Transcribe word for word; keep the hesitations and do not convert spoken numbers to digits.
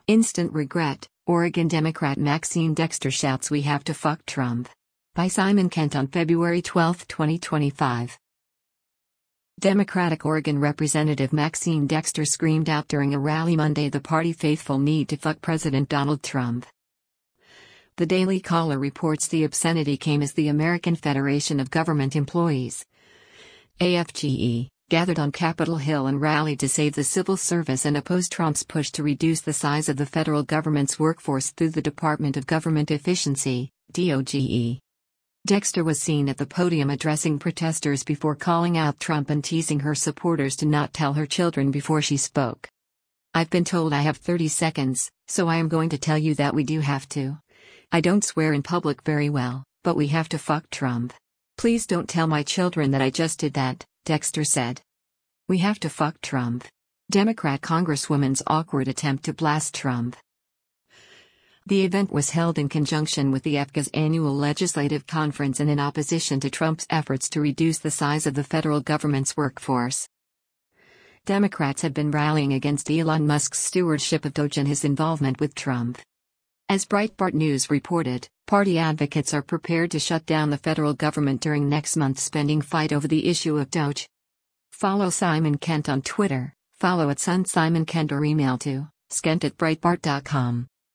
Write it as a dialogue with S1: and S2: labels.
S1: Instant regret, Oregon Democrat Maxine Dexter shouts "We have to fuck Trump." By Simon Kent on February twelfth, twenty twenty-five. Democratic Oregon Representative Maxine Dexter screamed out during a rally Monday the party faithful need to fuck President Donald Trump. The Daily Caller reports the obscenity came as the American Federation of Government Employees, A F G E, gathered on Capitol Hill and rallied to save the civil service and oppose Trump's push to reduce the size of the federal government's workforce through the Department of Government Efficiency, D O G E. Dexter was seen at the podium addressing protesters before calling out Trump and teasing her supporters to not tell her children before she spoke. "I've been told I have thirty seconds, so I am going to tell you that we do have to. I don't swear in public very well, but we have to fuck Trump. Please don't tell my children that I just did that," Dexter said. "We have to fuck Trump." Democrat Congresswoman's awkward attempt to blast Trump. The event was held in conjunction with the F G A's annual legislative conference and in opposition to Trump's efforts to reduce the size of the federal government's workforce. Democrats had been rallying against Elon Musk's stewardship of Doge and his involvement with Trump. As Breitbart News reported, party advocates are prepared to shut down the federal government during next month's spending fight over the issue of Doge. Follow Simon Kent on Twitter, follow at Sun Simon Kent or email to skent at breitbart dot com.